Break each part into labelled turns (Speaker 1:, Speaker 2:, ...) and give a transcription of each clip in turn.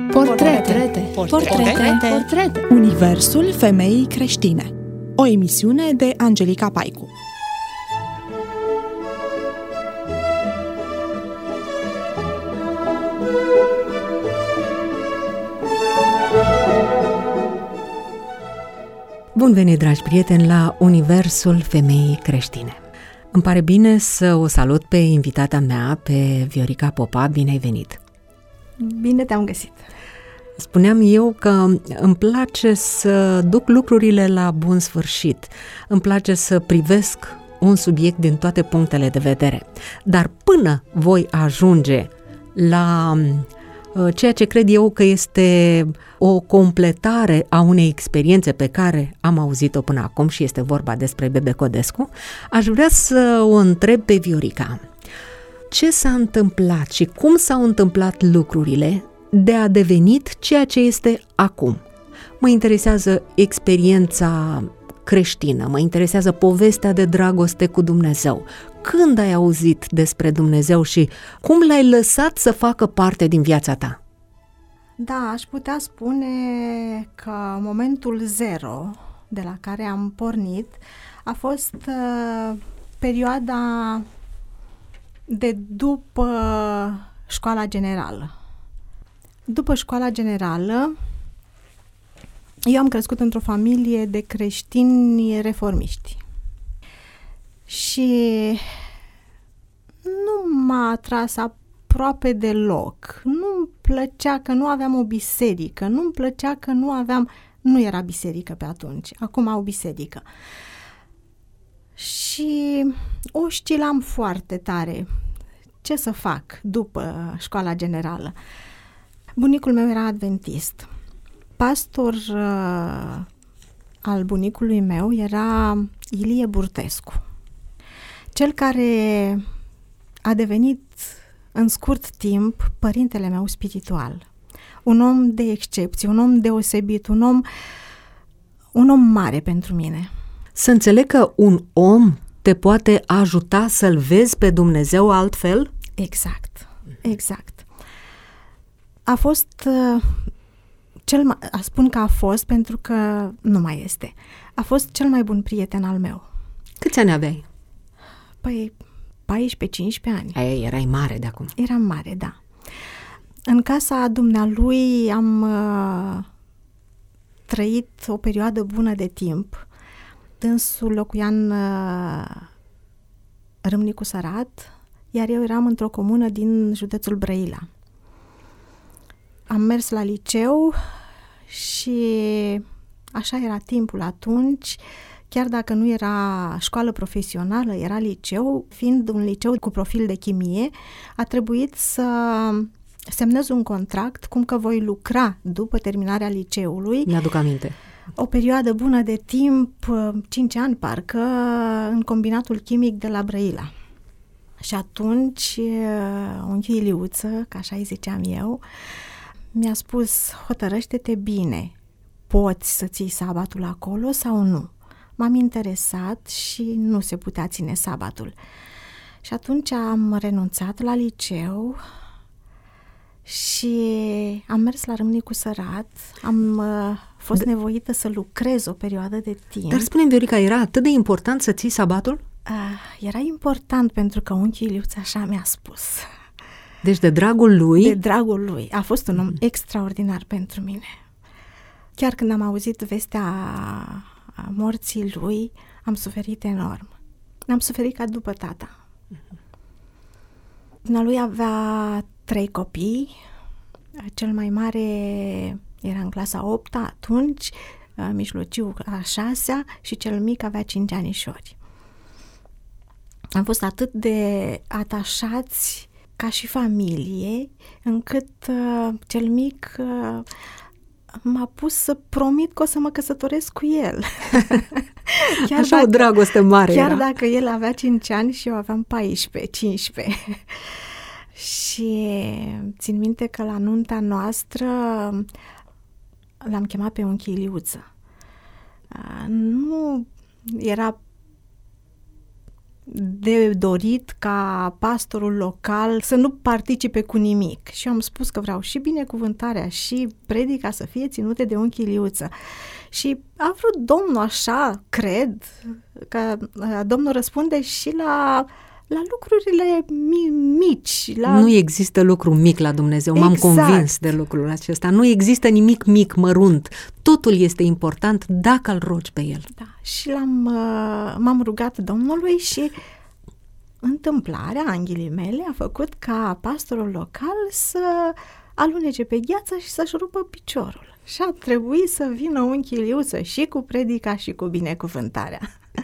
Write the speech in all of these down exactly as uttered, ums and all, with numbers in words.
Speaker 1: Portrete. Portrete. Portrete. Universul femeii creștine. O emisiune de Angelica Paicu.
Speaker 2: Bun venit, dragi prieteni, la Universul femeii creștine. Îmi pare bine să o salut pe invitata mea, pe Viorica Popa. Bine ai venit!
Speaker 3: Bine te-am găsit!
Speaker 2: Spuneam eu că îmi place să duc lucrurile la bun sfârșit. Îmi place să privesc un subiect din toate punctele de vedere. Dar până voi ajunge la ceea ce cred eu că este o completare a unei experiențe pe care am auzit-o până acum, și este vorba despre Bebe Codescu, aș vrea să o întreb pe Viorica. Ce s-a întâmplat și cum s-au întâmplat lucrurile de a devenit ceea ce este acum? Mă interesează experiența creștină, mă interesează povestea de dragoste cu Dumnezeu. Când ai auzit despre Dumnezeu și cum l-ai lăsat să facă parte din viața ta?
Speaker 3: Da, aș putea spune că momentul zero de la care am pornit a fost uh, perioada de după școala generală. După școala generală, eu am crescut într-o familie de creștini reformiști. Și nu m-a atras aproape deloc. Nu-mi plăcea că nu aveam o biserică, nu-mi plăcea că nu aveam... Nu era biserică pe atunci, acum au biserică. Și oscilam foarte tare. Ce să fac după școala generală? Bunicul meu era adventist. Pastor uh, al bunicului meu era Ilie Burtescu, cel care a devenit în scurt timp părintele meu spiritual. Un om de excepție, un om deosebit, un om, un om mare pentru mine.
Speaker 2: Să înțeleg că un om te poate ajuta să-L vezi pe Dumnezeu altfel?
Speaker 3: Exact, exact. A fost, uh, cel mai, a spun că a fost pentru că nu mai este, a fost cel mai bun prieten al meu.
Speaker 2: Câți ani aveai?
Speaker 3: Păi, paisprezece cincisprezece ani.
Speaker 2: Ei, erai mare de acum.
Speaker 3: Eram mare, da. În casa dumnealui am uh, trăit o perioadă bună de timp. Dânsul locuia în uh, Râmnicu Sărat, iar eu eram într-o comună din județul Brăila. Am mers la liceu și așa era timpul atunci. Chiar dacă nu era școală profesională, era liceu, fiind un liceu cu profil de chimie, a trebuit să semnez un contract cum că voi lucra după terminarea liceului.
Speaker 2: Mi-aduc aminte.
Speaker 3: O perioadă bună de timp, cinci ani parcă, în combinatul chimic de la Brăila. Și atunci, unchiul Iliuță, că așa îi ziceam eu, mi-a spus, hotărăște-te bine, poți să ții sabatul acolo sau nu? M-am interesat și nu se putea ține sabatul. Și atunci am renunțat la liceu și am mers la Râmnicu Sărat. Am uh, fost da. nevoită să lucrez o perioadă de timp.
Speaker 2: Dar spune-mi, Viorica, era atât de important să ții sabatul?
Speaker 3: Uh, era important pentru că unchiul Iliuț așa mi-a spus.
Speaker 2: Deci de dragul lui?
Speaker 3: De dragul lui. A fost un om mm. extraordinar pentru mine. Chiar când am auzit vestea a morții lui, am suferit enorm. Am suferit ca după tata. Dumnealui avea trei copii. Cel mai mare era în clasa a opta atunci, mijlociu a șasea și cel mic avea cinci anișori. Am fost atât de atașați ca și familie, încât uh, cel mic uh, m-a pus să promit că o să mă căsătoresc cu el.
Speaker 2: Chiar Așa dacă, o dragoste mare
Speaker 3: Chiar
Speaker 2: era.
Speaker 3: dacă el avea cinci ani și eu aveam paisprezece cincisprezece. Și țin minte că la nunta noastră l-am chemat pe unchiul Iliuță. Nu era de dorit ca pastorul local să nu participe cu nimic. Și am spus că vreau și binecuvântarea și predica să fie ținute de unchi Iliuță. Și a vrut Domnul așa, cred, că Domnul răspunde și la, la lucrurile mici. La...
Speaker 2: Nu există lucru mic la Dumnezeu, m-am
Speaker 3: exact.
Speaker 2: convins de lucrul acesta. Nu există nimic mic, mărunt. Totul este important dacă îl rogi pe El.
Speaker 3: Da. Și l-am, m-am rugat Domnului și întâmplarea, în ghilimele, a făcut ca pastorul local să alunece pe gheață și să-și rupă piciorul. Și a trebuit să vină unchi Iliuță și cu predica și cu binecuvântarea.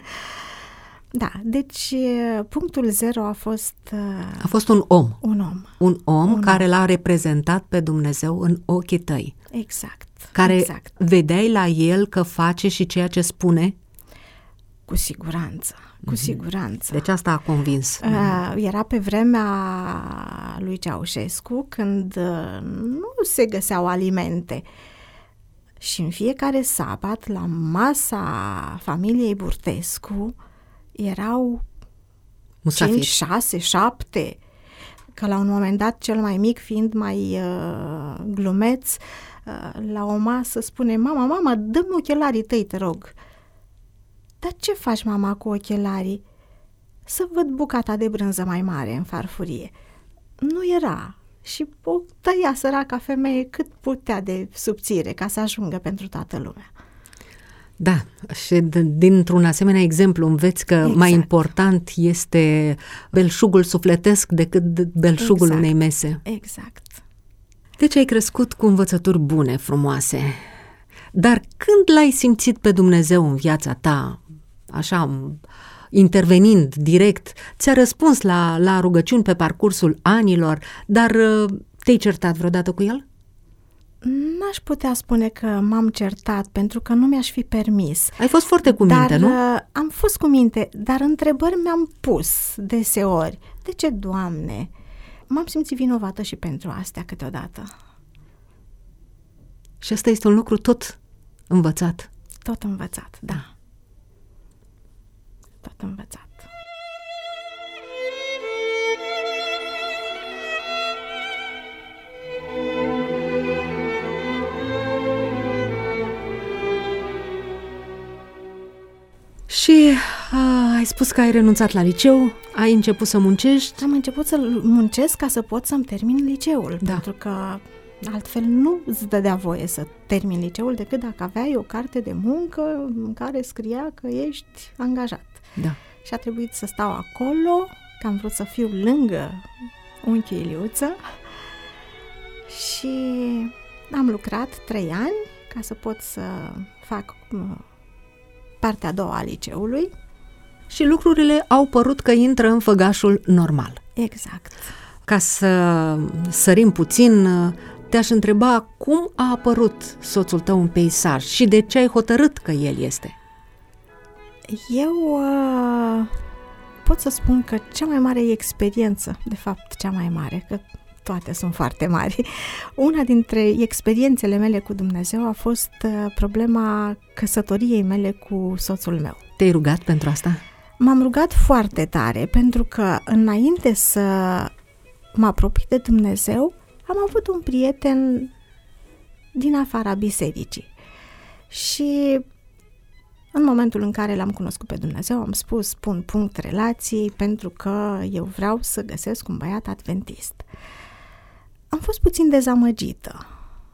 Speaker 3: Da, deci punctul zero a fost...
Speaker 2: A fost un om.
Speaker 3: Un om.
Speaker 2: Un om
Speaker 3: un
Speaker 2: care
Speaker 3: om.
Speaker 2: l-a reprezentat pe Dumnezeu în ochii tăi.
Speaker 3: Exact.
Speaker 2: Care
Speaker 3: exact.
Speaker 2: vedeai la el că face și ceea ce spune?
Speaker 3: Cu siguranță, cu mm-hmm. siguranță.
Speaker 2: Deci asta a convins.
Speaker 3: Uh, era pe vremea lui Ceaușescu, când uh, nu se găseau alimente. Și în fiecare sabat, la masa familiei Burtescu, erau cinci, șase, șapte, că la un moment dat, cel mai mic fiind mai uh, glumeț, uh, la o masă spune: mama, mama, dă-mi ochelarii tăi, te rog. Dar ce faci, mama, cu ochelarii? Să văd bucata de brânză mai mare în farfurie. Nu era. Și o tăia săraca femeie cât putea de subțire ca să ajungă pentru toată lumea.
Speaker 2: Da, și dintr-un asemenea exemplu înveți că exact. mai important este belșugul sufletesc decât belșugul
Speaker 3: exact.
Speaker 2: unei mese.
Speaker 3: Exact.
Speaker 2: Deci ai crescut cu învățături bune, frumoase. Dar când l-ai simțit pe Dumnezeu în viața ta, așa, intervenind direct, ți-a răspuns la, la rugăciuni pe parcursul anilor, dar te-ai certat vreodată cu El?
Speaker 3: N-aș putea spune că m-am certat, pentru că nu mi-aș fi permis.
Speaker 2: Ai fost foarte cu minte,
Speaker 3: dar,
Speaker 2: nu?
Speaker 3: Am fost cu minte, dar întrebări mi-am pus deseori. De ce, Doamne? M-am simțit vinovată și pentru astea câteodată.
Speaker 2: Și asta este un lucru tot învățat.
Speaker 3: Tot învățat, da. Tot învățat.
Speaker 2: Și a, ai spus că ai renunțat la liceu, ai început să muncești.
Speaker 3: Am început să muncesc ca să pot să-mi termin liceul,
Speaker 2: da.
Speaker 3: pentru că altfel nu îți dădea voie să termin liceul decât dacă aveai o carte de muncă în care scria că ești angajat.
Speaker 2: Da.
Speaker 3: Și a trebuit să stau acolo, că am vrut să fiu lângă unchi Iliuță și am lucrat trei ani ca să pot să fac partea a doua a liceului.
Speaker 2: Și lucrurile au părut că intră în făgașul normal.
Speaker 3: Exact.
Speaker 2: Ca să sărim puțin, te-aș întreba cum a apărut soțul tău în peisaj și de ce ai hotărât că el este?
Speaker 3: Eu uh, pot să spun că cea mai mare experiență, de fapt cea mai mare, că toate sunt foarte mari, una dintre experiențele mele cu Dumnezeu a fost uh, problema căsătoriei mele cu soțul meu.
Speaker 2: Te-ai rugat pentru asta?
Speaker 3: M-am rugat foarte tare, pentru că înainte să mă apropii de Dumnezeu, am avut un prieten din afara bisericii. Și în momentul în care l-am cunoscut pe Dumnezeu, am spus, pun punct relației, pentru că eu vreau să găsesc un băiat adventist. Am fost puțin dezamăgită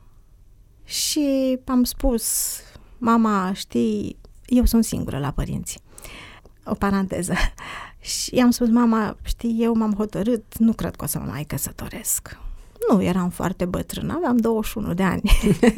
Speaker 3: și am spus: mama, știi, eu sunt singură la părinți. O paranteză. Și i-am spus: mama, știi, eu m-am hotărât, nu cred că o să mă mai căsătoresc. Nu eram foarte bătrână, aveam douăzeci și unu de ani.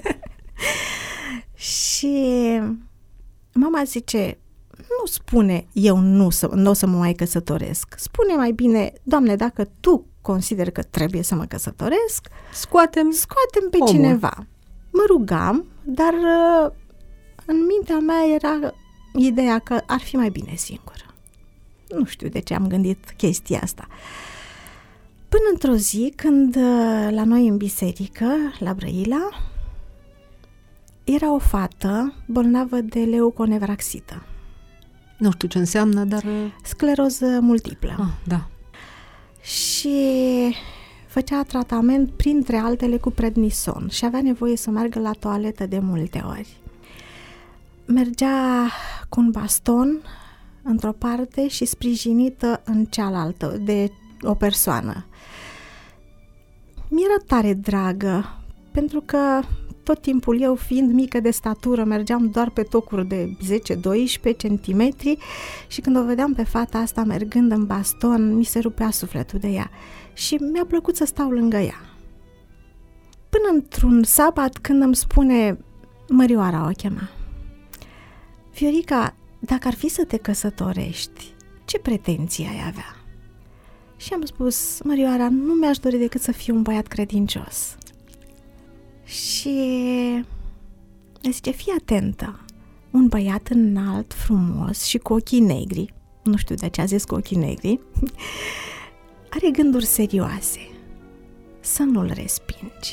Speaker 3: Și mama zice: nu spune eu nu, să, nu o să mă mai căsătoresc. Spune mai bine: Doamne, dacă Tu consideri că trebuie să mă căsătoresc,
Speaker 2: scoatem,
Speaker 3: scoatem pe
Speaker 2: omul.
Speaker 3: cineva. Mă rugam, dar în mintea mea era ideea că ar fi mai bine singură. Nu știu de ce am gândit chestia asta. Până într-o zi, când la noi în biserică, la Brăila, era o fată bolnavă de leuconevraxită.
Speaker 2: Nu știu ce înseamnă, dar...
Speaker 3: Scleroză multiplă.
Speaker 2: Ah, da.
Speaker 3: Și făcea tratament, printre altele, cu prednison și avea nevoie să meargă la toaletă de multe ori. Mergea cu un baston într-o parte și sprijinită în cealaltă de o persoană. Mi-era tare dragă, pentru că tot timpul eu, fiind mică de statură, mergeam doar pe tocuri de zece doisprezece centimetri și când o vedeam pe fata asta mergând în baston, mi se rupea sufletul de ea și mi-a plăcut să stau lângă ea. Până într-un sabat, când îmi spune, Mărioara o chema, Viorica, dacă ar fi să te căsătorești, ce pretenții ai avea? Și am spus, Mărioara, nu mi-aș dori decât să fiu un băiat credincios. Și zice, fii atentă, un băiat înalt, frumos și cu ochii negri, nu știu de ce a zis cu ochii negri, are gânduri serioase, să nu-l respingi.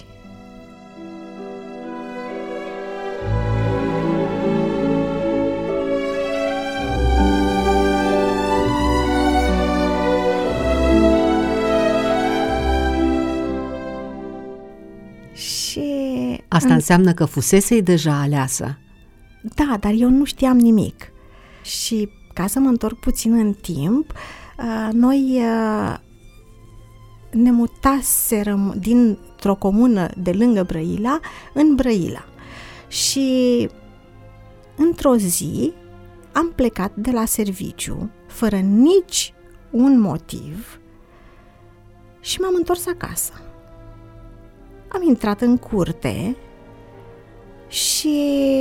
Speaker 2: Asta înseamnă că fusese deja aleasă.
Speaker 3: Da, dar eu nu știam nimic. Și ca să mă întorc puțin în timp, noi ne mutaserăm dintr-o comună de lângă Brăila în Brăila. Și într-o zi am plecat de la serviciu fără nici un motiv și m-am întors acasă. Am intrat în curte și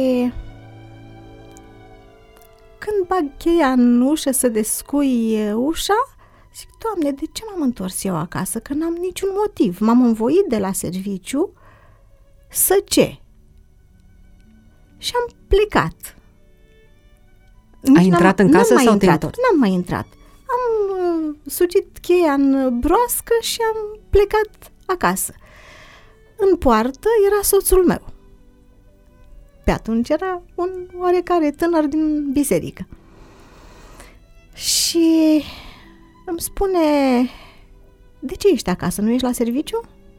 Speaker 3: când bag cheia în ușă să descui ușa, zic, Doamne, de ce m-am întors eu acasă? Că n-am niciun motiv. M-am învoit de la serviciu să ce? Și am plecat. Nici
Speaker 2: Ai intrat în casă sau te-ai întors?
Speaker 3: N-am mai intrat. Am uh, sugit cheia în broască și am plecat acasă. În poartă era soțul meu. Pe atunci era un oarecare tânăr din biserică. Și îmi spune, de ce ești acasă? Nu ești la serviciu?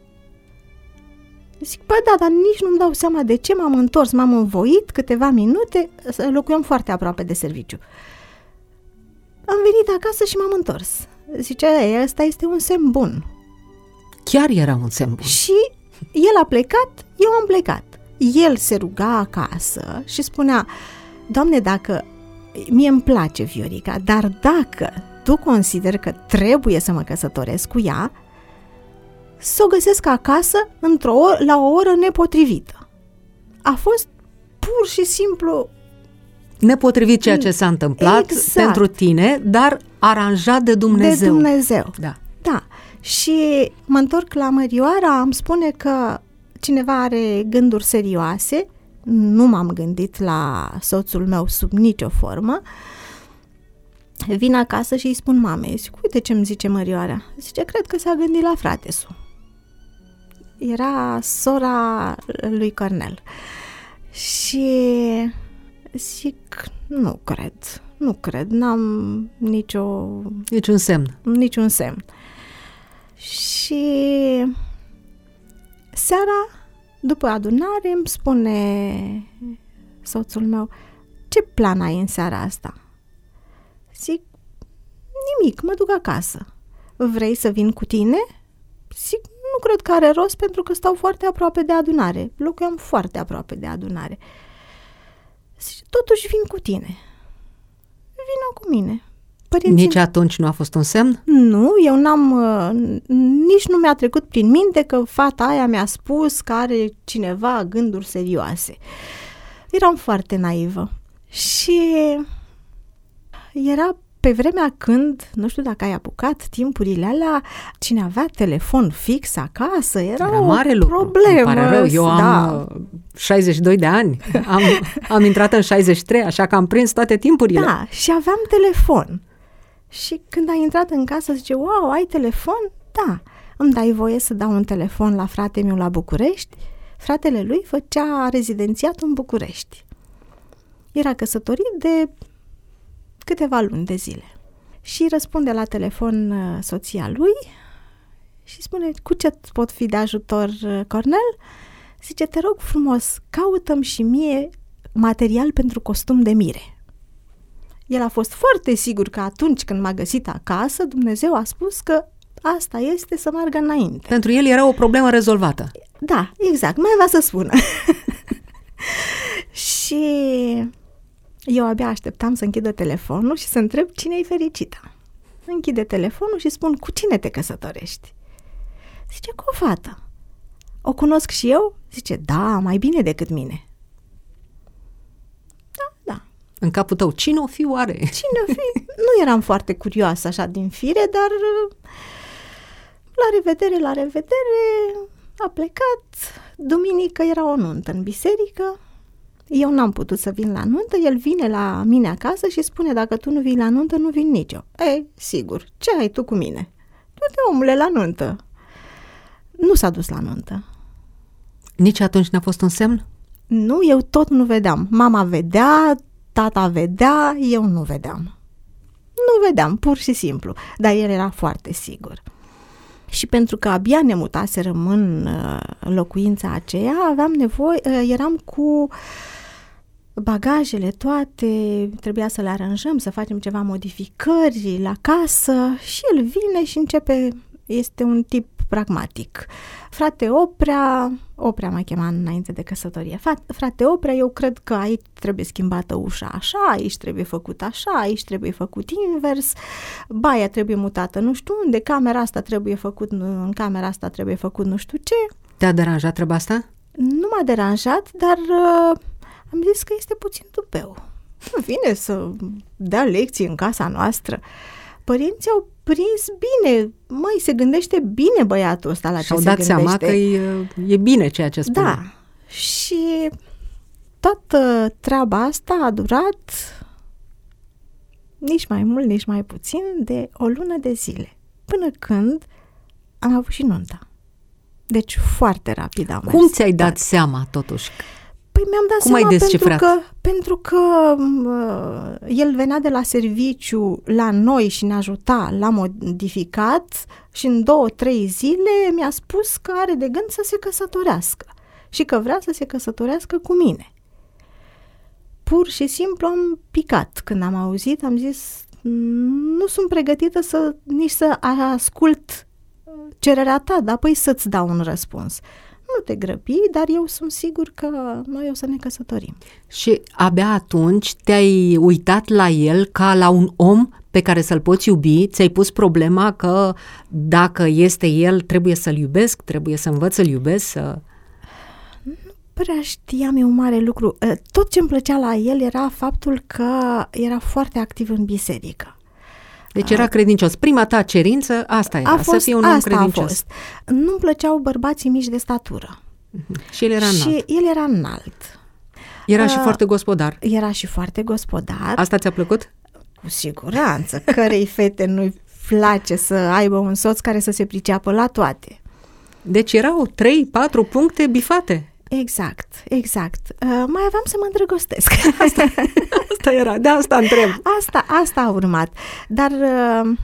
Speaker 3: Zic, bă, da, dar nici nu-mi dau seama de ce m-am întors. M-am învoit câteva minute, locuiam foarte aproape de serviciu. Am venit acasă și m-am întors. Zice, ăsta este un semn bun.
Speaker 2: Chiar era un semn bun.
Speaker 3: Și el a plecat, eu am plecat. El se ruga acasă și spunea, Doamne, dacă mie îmi place Viorica, dar dacă tu consideri că trebuie să mă căsătoresc cu ea, să o găsesc acasă într-o oră, la o oră nepotrivită. A fost pur și simplu
Speaker 2: nepotrivit ceea ce s-a întâmplat
Speaker 3: exact.
Speaker 2: Pentru tine, dar aranjat de Dumnezeu.
Speaker 3: De Dumnezeu.
Speaker 2: Da.
Speaker 3: Da. Și mă întorc la Mărioara, îmi spune că cineva are gânduri serioase, nu m-am gândit la soțul meu sub nicio formă. Vin acasă și îi spun mamei, zic, uite ce îmi zice Mărioara. Zice, cred că s-a gândit la frate-su. Era sora lui Cornel. Și zic, nu cred, nu cred, n-am nicio...
Speaker 2: Niciun semn.
Speaker 3: Niciun semn. Și seara, după adunare, îmi spune soțul meu, ce plan ai în seara asta? Zic, nimic, mă duc acasă. Vrei să vin cu tine? Zic, nu cred că are rost pentru că stau foarte aproape de adunare. Locuiam foarte aproape de adunare. Zic, totuși vin cu tine. Vino cu mine. Părinții...
Speaker 2: Nici atunci nu a fost un semn?
Speaker 3: Nu, eu n-am, nici nu mi-a trecut prin minte că fata aia mi-a spus că are cineva gânduri serioase. Eram foarte naivă. Și era pe vremea când, nu știu dacă ai apucat timpurile alea, cine avea telefon fix acasă, era, era o mare lucru. Problemă.
Speaker 2: Îmi pare rău, eu da. am șaizeci și doi de ani, am, am intrat în șaizeci și trei, așa că am prins toate timpurile.
Speaker 3: Da, și aveam telefon. Și când a intrat în casă, zice, wow, ai telefon? Da. Îmi dai voie să dau un telefon la fratele meu la București? Fratele lui făcea rezidențiat în București. Era căsătorit de câteva luni de zile. Și răspunde la telefon soția lui și spune, cu ce pot fi de ajutor, Cornel? Zice, te rog frumos, caută-mi și mie material pentru costum de mire. El a fost foarte sigur că atunci când m-a găsit acasă, Dumnezeu a spus că asta este să meargă înainte.
Speaker 2: Pentru el era o problemă rezolvată.
Speaker 3: Da, exact, mai avea să spună. Și eu abia așteptam să închidă telefonul și să întreb cine e fericită. Închide telefonul și spun, cu cine te căsătorești? Zice, cu o fată. O cunosc și eu? Zice, da, mai bine decât mine. Da, da.
Speaker 2: În capul tău, cine o fi oare?
Speaker 3: Cine o fi? Nu eram foarte curioasă așa din fire, dar la revedere, la revedere, a plecat. Duminică era o nuntă în biserică. Eu n-am putut să vin la nuntă, el vine la mine acasă și spune, dacă tu nu vii la nuntă, nu vin nici eu. Ei, sigur, ce ai tu cu mine? Du-te, omule, la nuntă. Nu s-a dus la nuntă.
Speaker 2: Nici atunci n-a fost un semn?
Speaker 3: Nu, eu tot nu vedeam. Mama vedea, tata vedea, eu nu vedeam. Nu vedeam, pur și simplu. Dar el era foarte sigur. Și pentru că abia ne mutaserăm în locuința aceea, aveam nevoie, eram cu bagajele toate, trebuia să le aranjăm, să facem ceva modificări la casă și el vine și începe, este un tip pragmatic. Frate Oprea, Oprea m-a chemat înainte de căsătorie, frate Oprea, eu cred că aici trebuie schimbată ușa așa, aici trebuie făcut așa, aici trebuie făcut invers, baia trebuie mutată nu știu unde, camera asta trebuie făcut, în camera asta trebuie făcut nu știu ce.
Speaker 2: Te-a deranjat treaba asta?
Speaker 3: Nu m-a deranjat, dar uh, am zis că este puțin tupeu. Nu vine să dea lecții în casa noastră. Părinții au prins bine, măi, se gândește bine băiatul ăsta la ce se gândește.
Speaker 2: Și-au dat seama că e, e bine ceea ce spune.
Speaker 3: Da, și toată treaba asta a durat nici mai mult, nici mai puțin de o lună de zile, până când am avut și nunta. Deci foarte rapid am
Speaker 2: Cum
Speaker 3: mers.
Speaker 2: ți-ai dat seama totuși?
Speaker 3: Păi mi-am dat
Speaker 2: Cum
Speaker 3: seama
Speaker 2: ai descifrat?
Speaker 3: pentru că, pentru că uh, el venea de la serviciu la noi și ne ajuta, l-a modificat și în două, trei zile mi-a spus că are de gând să se căsătorească și că vrea să se căsătorească cu mine. Pur și simplu am picat. Când am auzit, am zis, nu sunt pregătită să nici să ascult cererea ta, dar apoi să-ți dau un răspuns. Nu te grăbi, dar eu sunt sigur că noi o să ne căsătorim.
Speaker 2: Și abia atunci te-ai uitat la el ca la un om pe care să-l poți iubi, ți-ai pus problema că dacă este el, trebuie să-l iubesc, trebuie să învăț să-l iubesc, să...
Speaker 3: Nu prea știam eu mare lucru. Tot ce îmi plăcea la el era faptul că era foarte activ în biserică.
Speaker 2: Deci era credincios. Prima ta cerință, asta era,
Speaker 3: fost,
Speaker 2: să fie un om
Speaker 3: asta
Speaker 2: credincios.
Speaker 3: A fost. Nu-mi plăceau bărbații mici de statură.
Speaker 2: Uh-huh. Și el era înalt.
Speaker 3: Și el era înalt.
Speaker 2: Era uh, și
Speaker 3: uh,
Speaker 2: foarte gospodar.
Speaker 3: Era și foarte gospodar.
Speaker 2: Asta ți-a plăcut?
Speaker 3: Cu siguranță. Cărei fete nu-i place să aibă un soț care să se priceapă la toate.
Speaker 2: Deci erau trei, patru puncte bifate.
Speaker 3: Exact, exact. Uh, mai aveam să mă îndrăgostesc.
Speaker 2: Asta, asta era, de asta întreb.
Speaker 3: Asta, asta a urmat. Dar uh,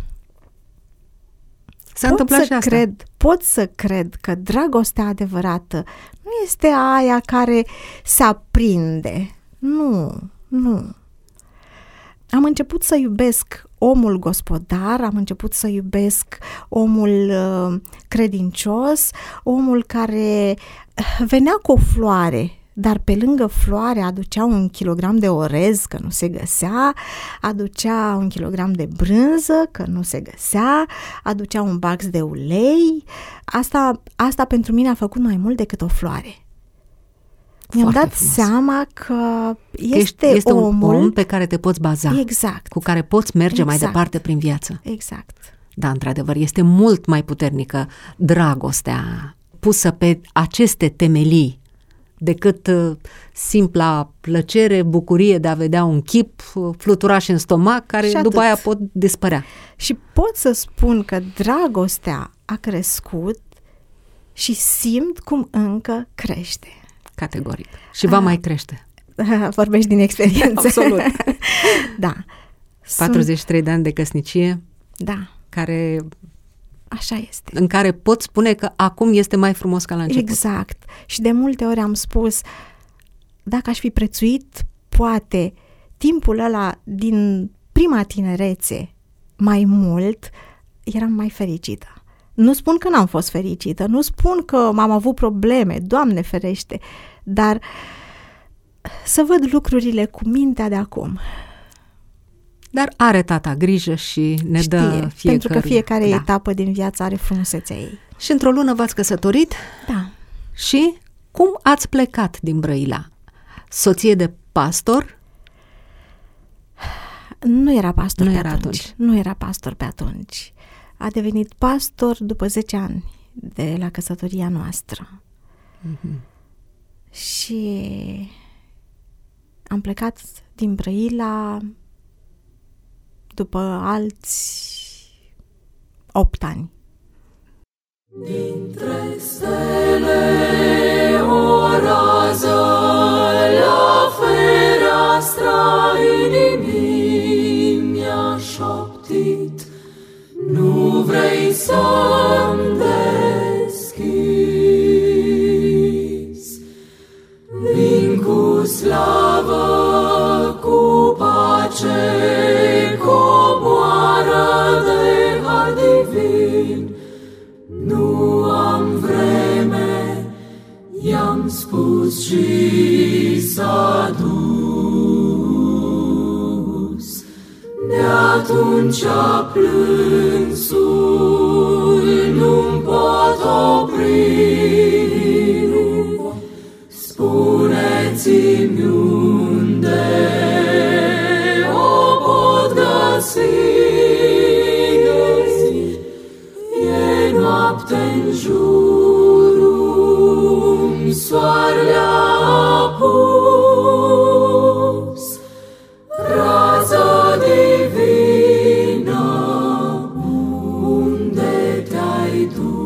Speaker 2: s-a întâmplat și asta.
Speaker 3: Cred, pot să cred că dragostea adevărată nu este aia care se aprinde. Nu, nu. Am început să iubesc omul gospodar, am început să iubesc omul uh, credincios, omul care venea cu o floare, dar pe lângă floare aducea un kilogram de orez, că nu se găsea, aducea un kilogram de brânză, că nu se găsea, aducea un bax de ulei. Asta, asta pentru mine a făcut mai mult decât o floare. Mi-am dat frumos. seama că este,
Speaker 2: este
Speaker 3: omul...
Speaker 2: un om pe care te poți baza,
Speaker 3: exact.
Speaker 2: cu care poți merge
Speaker 3: exact.
Speaker 2: mai departe prin viață.
Speaker 3: Exact.
Speaker 2: Da, într-adevăr, este mult mai puternică dragostea pusă pe aceste temelii decât uh, simpla plăcere, bucurie de a vedea un chip, uh, fluturaș în stomac, care
Speaker 3: și
Speaker 2: după
Speaker 3: atât.
Speaker 2: aia pot dispărea.
Speaker 3: Și pot să spun că dragostea a crescut și simt cum încă crește.
Speaker 2: Categoric. Și va a, mai crește.
Speaker 3: Vorbești din experiență.
Speaker 2: Absolut.
Speaker 3: Da.
Speaker 2: patruzeci și trei de ani de căsnicie,
Speaker 3: da,
Speaker 2: care,
Speaker 3: așa este.
Speaker 2: în care pot spune că acum este mai frumos ca la început.
Speaker 3: Exact. Și de multe ori am spus, dacă aș fi prețuit, poate, timpul ăla din prima tinerețe mai mult, eram mai fericită. Nu spun că n-am fost fericită, nu spun că m-am avut probleme, Doamne ferește, dar să văd lucrurile cu mintea de acum.
Speaker 2: Dar are tata grijă și ne
Speaker 3: Știe,
Speaker 2: dă fiecare.
Speaker 3: pentru că fiecare
Speaker 2: da.
Speaker 3: etapă din viață are frumusețea ei.
Speaker 2: Și într-o lună v-ați căsătorit?
Speaker 3: Da.
Speaker 2: Și cum ați plecat din Brăila? Soție de pastor?
Speaker 3: Nu era pastor
Speaker 2: nu
Speaker 3: pe
Speaker 2: era
Speaker 3: atunci.
Speaker 2: atunci.
Speaker 3: Nu era pastor pe atunci. A devenit pastor după zece ani de la căsătoria noastră.
Speaker 2: Mm-hmm.
Speaker 3: Și am plecat din Brăila după alți opt ani.
Speaker 4: Dintre stele o rază la fereastra inimii mi-a șoptit, nu vrei să-mi deschizi. Vin cu slavă, cu pace, comoară de har divin. Nu am vreme, i-am spus și s-a dus. De atunci a plânsul nu-mi pot opri. Spuneți-mi unde o pot găsi. E noapte-n jurul, soarele a pus rază divină, unde te-ai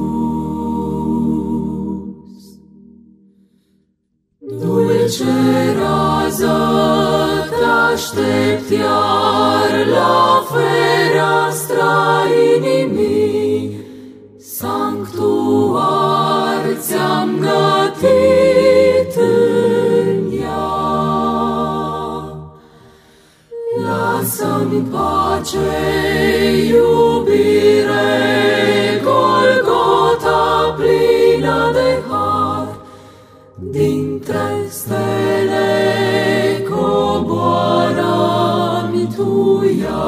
Speaker 4: dus? Dulce rază, te-aștept iar la fereastra inimii, sanctuar ți-am gătit în ea. Lasă-mi pace, iubire, Golgota plină de har, dintre stele coboară-mi tu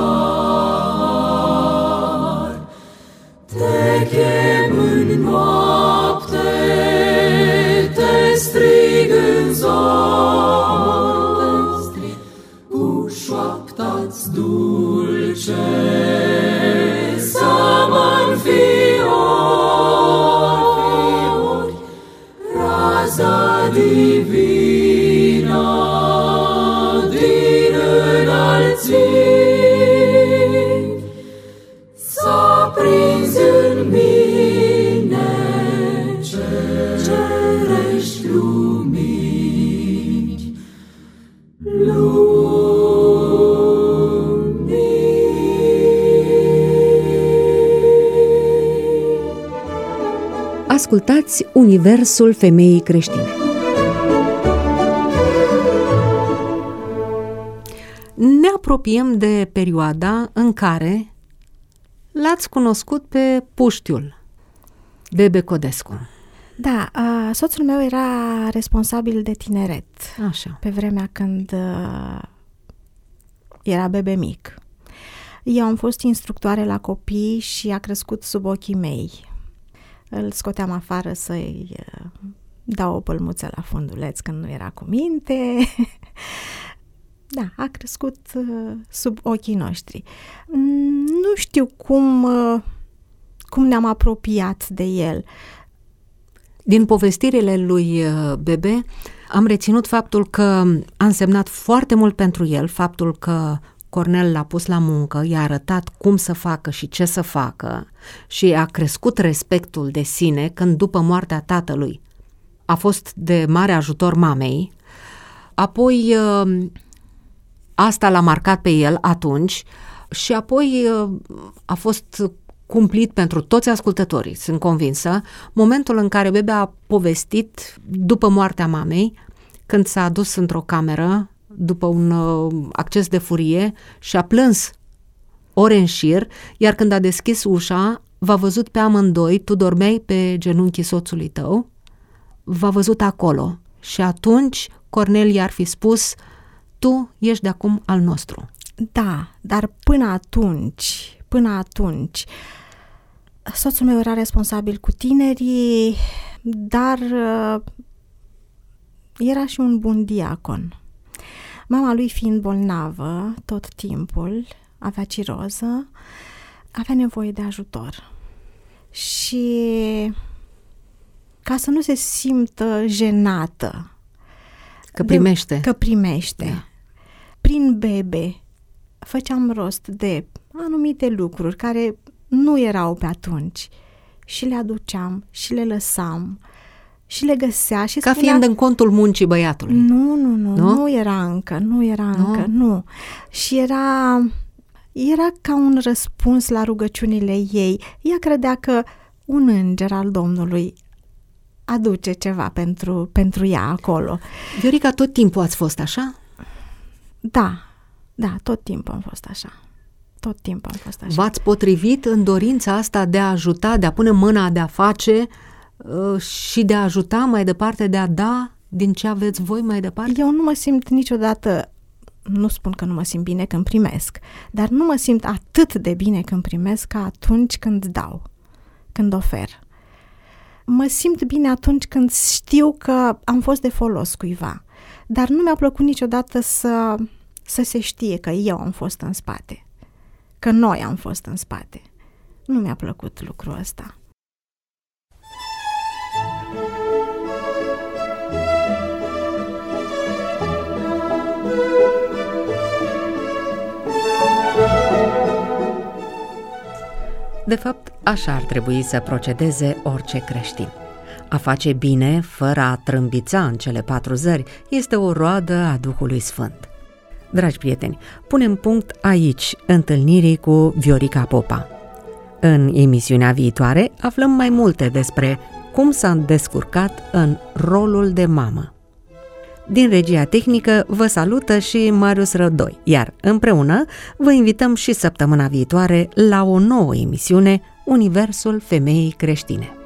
Speaker 4: iar. Te chem în noapte, te strig în zor, cu șoapta-ți dulce să mă înfiori. Raza divină din înălțimi s-a prins în mine, cerești lumini, lumini.
Speaker 2: Ascultați Universul Femeii Creștine. Ne apropiem de perioada în care l-ați cunoscut pe puștiul, Bebe Codescu.
Speaker 3: Da, uh, soțul meu era responsabil de tineret.
Speaker 2: Așa.
Speaker 3: Pe vremea când uh, era bebe mic. Eu am fost instructoare la copii și a crescut sub ochii mei. Îl scoteam afară să-i uh, dau o pălmuță la funduleț când nu era cu minte. Da, a crescut uh, sub ochii noștri. Nu știu cum, uh, cum ne-am apropiat de el.
Speaker 2: Din povestirile lui Bebe am reținut faptul că a însemnat foarte mult pentru el, faptul că Cornel l-a pus la muncă, i-a arătat cum să facă și ce să facă și a crescut respectul de sine când după moartea tatălui a fost de mare ajutor mamei. Apoi asta l-a marcat pe el atunci și apoi a fost cumplit pentru toți ascultătorii, sunt convinsă, momentul în care Bebe a povestit după moartea mamei, când s-a adus într-o cameră după un acces de furie și a plâns ore în șir, iar când a deschis ușa, v-a văzut pe amândoi, tu dormeai pe genunchii soțului tău, v-a văzut acolo și atunci Cornel i-ar fi spus: tu ești de acum al nostru.
Speaker 3: Da, dar până atunci, până atunci, soțul meu era responsabil cu tinerii, dar uh, era și un bun diacon. Mama lui fiind bolnavă tot timpul, avea ciroză, avea nevoie de ajutor. Și ca să nu se simtă jenată
Speaker 2: că primește,
Speaker 3: de, că primește
Speaker 2: da.
Speaker 3: Prin Bebe făceam rost de anumite lucruri care nu erau pe atunci și le aduceam și le lăsam și le găsea și
Speaker 2: ca
Speaker 3: spunea,
Speaker 2: fiind în contul muncii băiatului.
Speaker 3: Nu, nu, nu,
Speaker 2: nu,
Speaker 3: nu era încă, nu era
Speaker 2: nu?
Speaker 3: încă, nu. Și era, era ca un răspuns la rugăciunile ei. Ea credea că un înger al Domnului aduce ceva pentru, pentru ea acolo.
Speaker 2: Viorica, tot timpul ați fost așa?
Speaker 3: Da, da, tot timpul am fost așa. Tot timpul am fost așa.
Speaker 2: V-ați potrivit în dorința asta de a ajuta, de a pune mâna, de a face uh, și de a ajuta mai departe, de a da din ce aveți voi mai departe?
Speaker 3: Eu nu mă simt niciodată, nu spun că nu mă simt bine când primesc, dar nu mă simt atât de bine când primesc ca atunci când dau, când ofer. Mă simt bine atunci când știu că am fost de folos cuiva, dar nu mi-a plăcut niciodată să, să se știe că eu am fost în spate, că noi am fost în spate. Nu mi-a plăcut lucrul ăsta.
Speaker 2: De fapt, așa ar trebui să procedeze orice creștin. A face bine, fără a trâmbița în cele patru zări, este o roadă a Duhului Sfânt. Dragi prieteni, punem punct aici întâlnirii cu Viorica Popa. În emisiunea viitoare aflăm mai multe despre cum s-a descurcat în rolul de mamă. Din regia tehnică vă salută și Marius Rădoi, iar împreună vă invităm și săptămâna viitoare la o nouă emisiune, Universul Femeii Creștine.